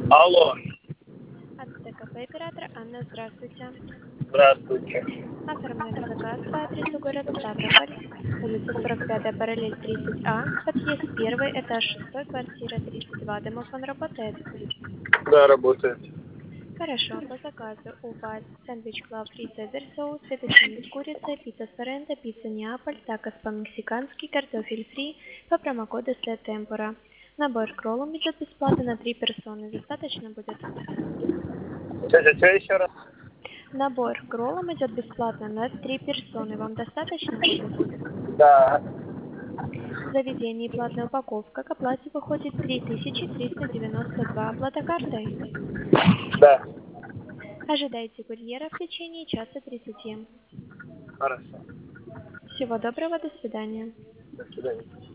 Алло, От ТКП оператора Анна, здравствуйте. здравствуйте. Оформляли заказ по адресу город Ставрополь, улица 45, параллель 30А, подъезд 1, этаж 6, квартира 32. Домофон работает? Да, работает. Хорошо, по заказу у вас сэндвич Клаб и Цезарь соус, фетучини с курицей, пицца Соренто, пицца Неаполь, такос по-мексикански, картофель фри по промокоду СТемпора. Набор к роллам идет бесплатно на 3 персоны. Достаточно будет? Что еще раз? Набор к роллам идет бесплатно на 3 персоны. Вам достаточно будет? Да. В заведении платная упаковка к оплате выходит 3392. Оплата картой. Да. Ожидайте курьера в течение часа 30. Хорошо. Всего доброго, до свидания. До свидания.